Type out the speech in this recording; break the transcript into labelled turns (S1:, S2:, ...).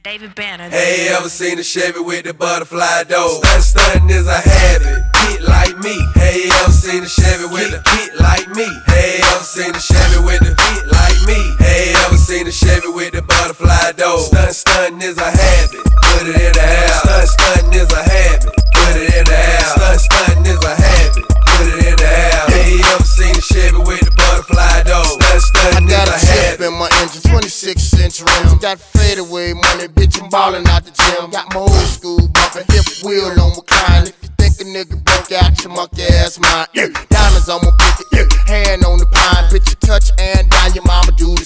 S1: David Banner.
S2: Hey, ever seen a Chevy with the butterfly door? Stuntin' is a habit, get like me. Hey, ever seen a Chevy with the get like me? Hey, ever seen a Chevy with the get like me? Hey, ever seen a Chevy with the butterfly door? Stuntin' is a habit, put it in the house. Stuntin' is a habit, put it in the house. Stuntin' is a habit, put it in the house. Hey, ever seen a Chevy with the butterfly door? Stuntin' is a habit.
S3: In my engine, 26-inch rims. Got fadeaway money, bitch, I'm ballin' out the gym. Got my old school bumpin', hip wheel on recline. If you think a nigga broke out your monkey ass mind, diamonds on my pinky, hand on the pine. Bitch, you touch and down, your mama do